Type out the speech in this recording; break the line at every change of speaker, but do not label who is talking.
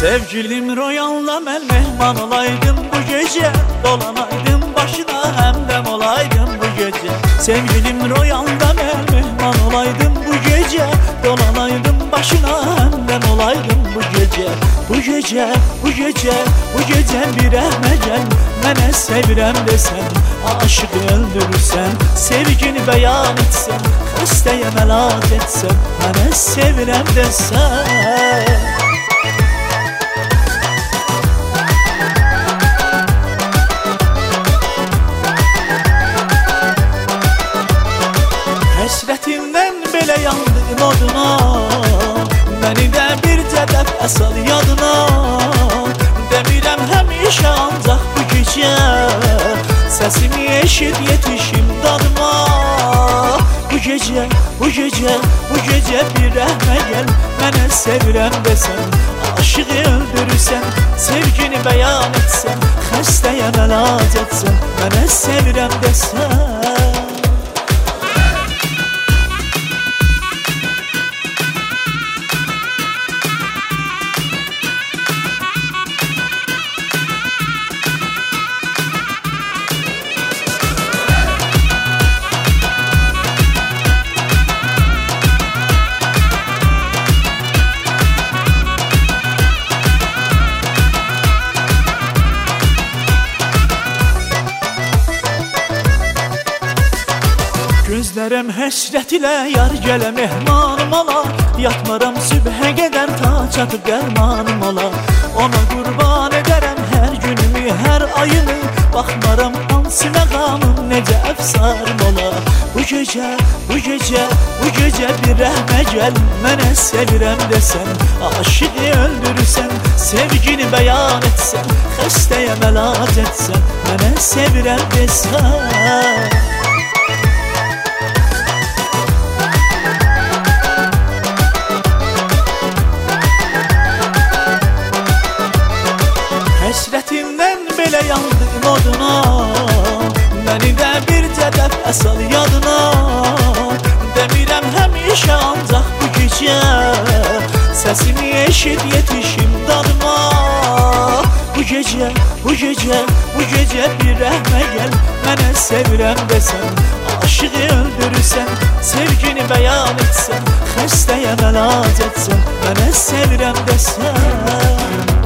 Sevgilim Royanla mən mehman olaydım bu gecə, dolanaydım başına həmdəm olaydım bu gecə. Sevgilim Royanla mən mehman olaydım bu gecə, dolanaydım başına həmdəm olaydım bu gecə. Bu gecə, bu gecə, bu gecə bir əhmə gəl, mənə sevirəm desən, aşık öldürürsən, sevgini bəyan etsən, xəstəyəm əlac etsən, mənə sevirəm desən. Həsrətimdən belə yandım oduna, məni də bir cədəf əsal yadına. Demirəm həmişə ancaq bu gecə, səsimi eşit yetişim dadıma. Bu gecə, bu gecə, bu gecə bir rəhmə gəl, mənə sevirəm desən, aşığı öldürürsən, sevgini bəyan etsən, xəstəyəm əlac etsən, mənə sevirəm desən. Gözlərəm həsrət ilə yar gələ mehmanım ola, yatmaram sübhə qədər ta çatıb dərmanım ola. Ona qurban edərəm hər günümü, hər ayını, baxmaram hansı məqamım, necə əfsarım ola. Bu gecə, bu gecə, bu gecə bir rəhmə gəl, mənə sevirəm desən, aşığı öldürürsən, sevgini bəyan etsən, xəstəyəm əlac etsən, mənə sevirəm desən. Həsrətimdən belə yandım oduna, məni də bir cədəf əsal yadına. Demirəm həmişə ancaq bu gecə, səsimi eşit yetişim dadıma. Bu gecə, bu gecə, bu gecə bir rəhmə gəl, mənə sevirəm desən, aşığı öldürürsən, sevgini bəyan etsən, xəstəyəm əlac etsən, mənə sevirəm desən.